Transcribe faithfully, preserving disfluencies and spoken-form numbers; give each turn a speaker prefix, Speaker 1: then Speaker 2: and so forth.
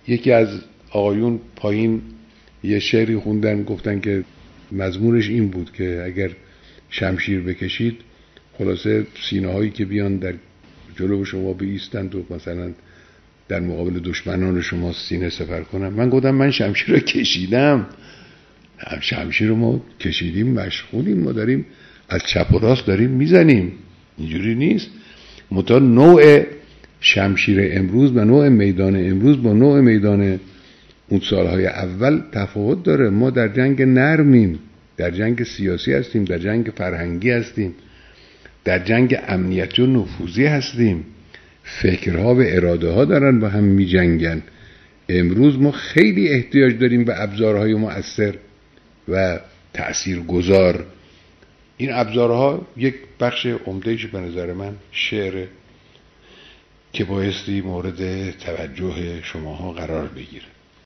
Speaker 1: یکی از آقایون پایین یه شعری خوندن، گفتن که مضمونش این بود که اگر شمشیر بکشید، خلاصه سینه هایی که بیان در جلو شما بایستند و مثلا در مقابل دشمنان شما سینه سپر کنن. من گفتم من شمشیر رو کشیدم، شمشیر رو ما کشیدیم، مشغولیم، ما داریم از چپ و راست داریم میزنیم، اینجوری نیست. متا نوع شمشیر امروز و نوع میدان امروز با نوع میدان اون سالهای اول تفاوت داره. ما در جنگ نرمیم، در جنگ سیاسی هستیم، در جنگ فرهنگی هستیم، در جنگ امنیتی و نفوذی هستیم. فکرها و اراده ها دارن با هم می جنگن. امروز ما خیلی احتیاج داریم به ابزارهای مؤثر و تأثیرگذار. این ابزارها یک بخش عمده‌ایش به نظر من شعر که بایستی مورد توجه شماها قرار بگیره.